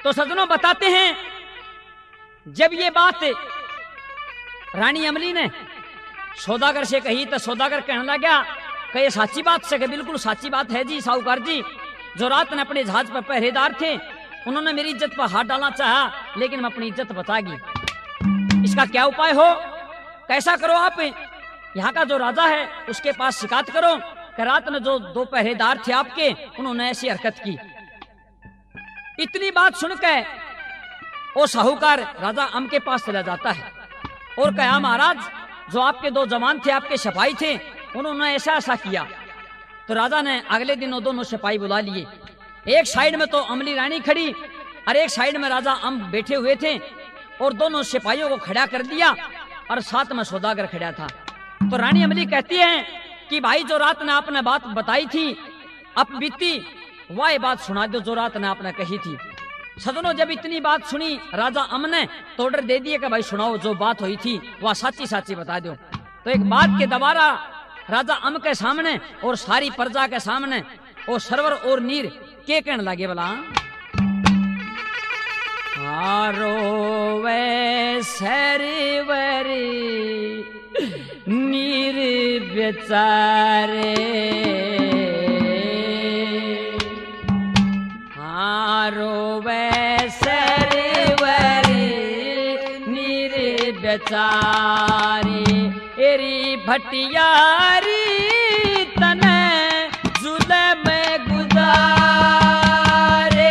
तो सज्जनों बताते हैं, जब ये बात रानी अमली ने सौदागर से कही तो सौदागर कहने लगा कि ये साची बात से? बिल्कुल साची बात है जी साहूकार जी। जो रात ने अपने जहाज पर पहरेदार थे, उन्होंने मेरी इज्जत पर हाथ डालना चाहा, लेकिन मैं अपनी इज्जत बचागी। इसका क्या उपाय हो? कैसा करो आप, यहाँ का जो राजा है उसके पास शिकायत करो कि रात में जो 2 पहरेदार थे आपके, उन्होंने ऐसी हरकत की। इतनी बात सुनकर वो साहूकार राजा अम के पास चला जाता है और कहा, महाराज जो आपके 2 जवान थे, आपके सिपाही थे, उन्होंने ऐसा ऐसा किया। तो राजा ने अगले दिन वो दोनों सिपाही बुला लिए। एक साइड में तो अमली रानी खड़ी और एक साइड में राजा अम बैठे हुए थे, और दोनों सिपाहियों को खड़ा कर दिया और साथ में सौदागर खड़ा था। तो रानी अमली कहती है कि भाई जो रात ने आपने बात बताई थी अब बीती, वह बात सुना दो जो रात ने आपने कही थी। सदनों जब इतनी बात सुनी राजा अम ने तो ऑर्डर दे दिया कि भाई सुनाओ, जो बात हुई थी वह साची साची बता दो। तो एक बात के दोबारा राजा अम के सामने और सारी प्रजा के सामने वो सरवर और नीर के कहने लगे, बोला रोवे सरवरी नीर बेचारे, रोवे सरवरी नीर बेचारे, एरी भटियारी तने जुल्म गुजारे,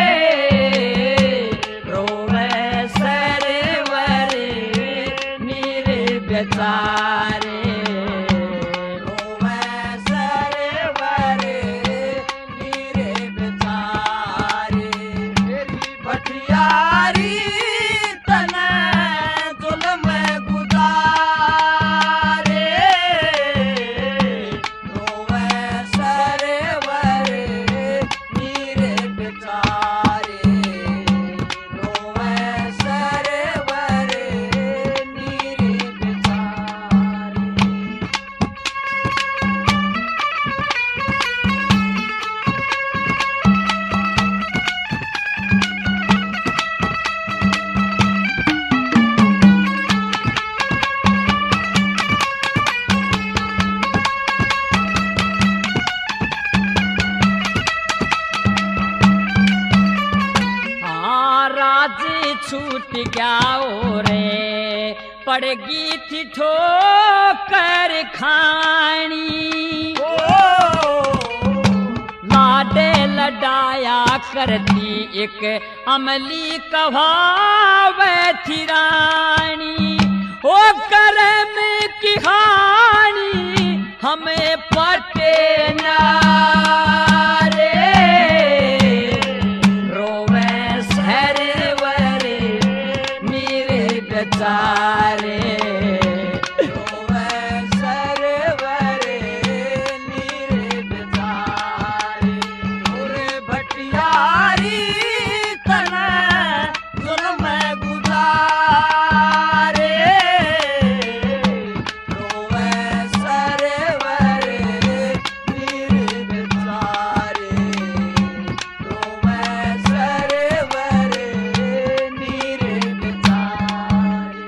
रोवे सरवरी नीर बेचारे, रोवे सरवरी नीर बेचारे, एरी भटियारी तने जुल्म गुजारे, रोवे सरवरी नीर बेचारे, रोवे सरवरी नीर बेचारे। राज छूट गया रे, पड़गी थी ठोकर खानी, लाडे लडाया करती एक अमली कहावे थी रानी, ओ करम की हानि हमें पटे ना रे, रोवे सरवरी नीर बेचारे, रोवे सरवरी नीर बेचारे, पूरे भटियारी तने जुल्म गुजारे, रोवे सरवरी नीर बेचारे, रोवे सरवरी नीर बेचारे।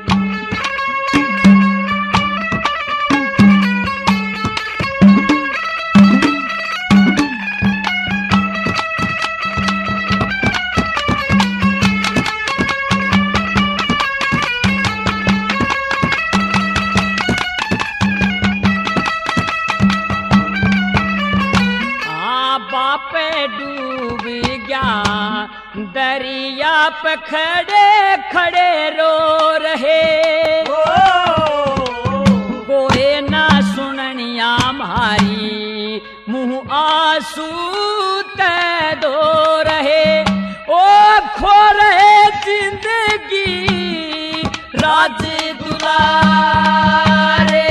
बापे डूब गया दरिया पे खड़े खड़े रो रहे, कोई ना सुननिया मारी मुँह आंसू ते दो रहे, ओ खो रहे जिंदगी राज दुलारे,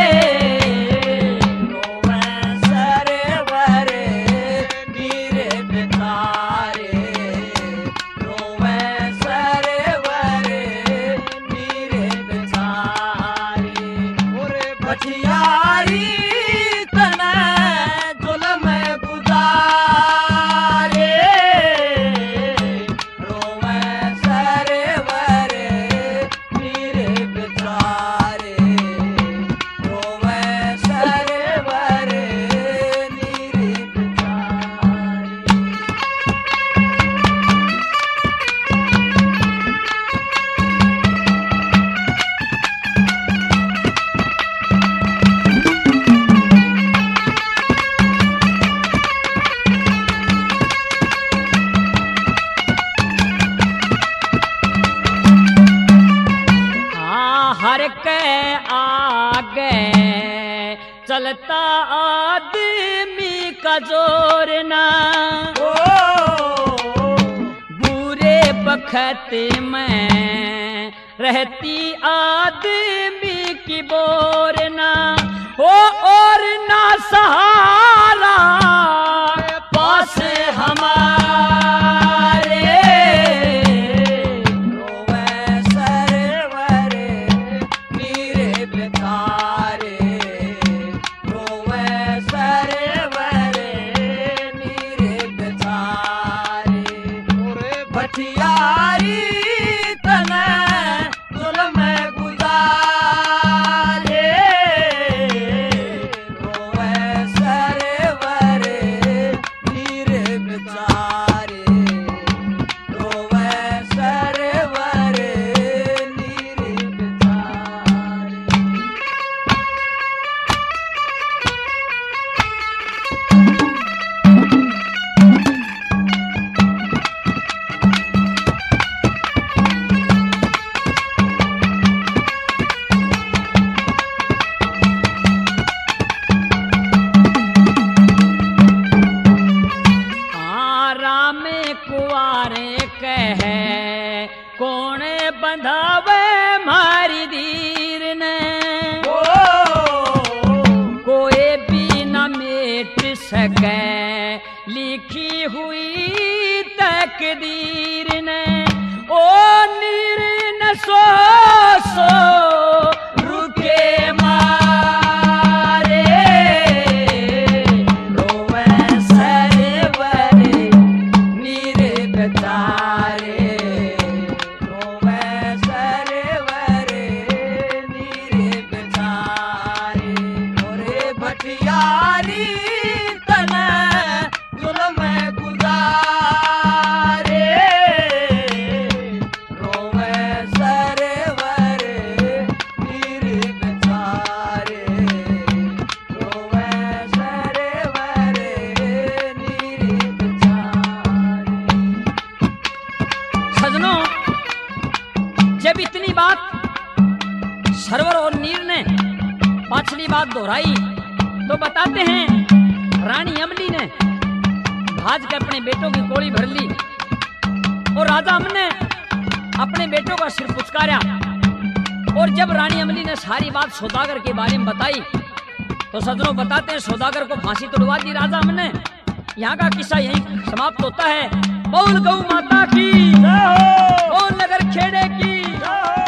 रोवे सरवरी नीर बेचारे, रोवे सरवरी नीर बेचारे, पूरे भटियारी तने जुल्म गुजारे, रोवे के आगे चलता आदमी का जोर ना, बुरे बखत में रहती आदमी की बोर ना हो, और ना सहारा पास हमारे, रोवे सरवर मीरे बेचारे, रोवे सरवर मीरे बेचारे, भटियारी तने जुल्म गुजारे, रोवे सरवर मीरे बेचारे, रोवे सरवर मीरे बेचारे। राम कुआरे कहे कौन बंधावे मारी दीर ने, कोई भी न मेट सके लिखी हुई तकदीर ने, ओ नीर न सो रुके मारे, रोवे सरवर मीरे बेचारे, रोवे सरवर मीरे बेचारे, ओरे भटियारी तने जुल्म गुजारे, रोवे सरवर मीरे बेचारे, रोवे सरवर मीरे बेचारे। सजनों, जब इतनी बात सरवर और नीर ने पाछली बात दोहराई तो बताते हैं रानी अमली ने भाज के अपने बेटों की कोड़ी भर ली, और राजा हमने अपने बेटों का सिर पुचकारा। और जब रानी अमली ने सारी बात सौदागर के बारे में बताई तो सजनों बताते हैं सौदागर को फांसी तोड़वा दी राजा हमने। यहाँ का किस्सा यही समाप्त होता है। बोल गौ माता की, बोल नगर खेड़े की।